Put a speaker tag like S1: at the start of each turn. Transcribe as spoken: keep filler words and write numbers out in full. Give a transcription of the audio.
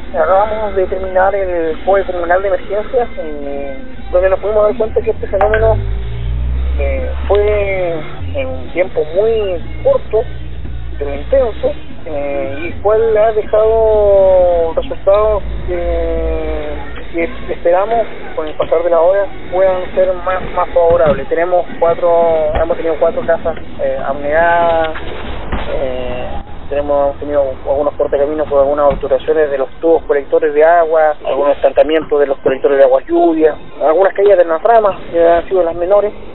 S1: acabamos de terminar el F O E comunal de emergencias, eh, donde nos pudimos dar cuenta que este fenómeno eh, fue en un tiempo muy corto, pero intenso, eh, y cual ha dejado resultados que, que esperamos con el pasar de la hora puedan ser más, más favorables. Tenemos cuatro, hemos tenido cuatro casas eh, abnegadas, eh, tenemos tenido algunos cortecaminos por algunas obturaciones de los tubos colectores de agua, algunos estancamientos de los colectores de agua lluvia, algunas caídas de las ramas que han sido las menores.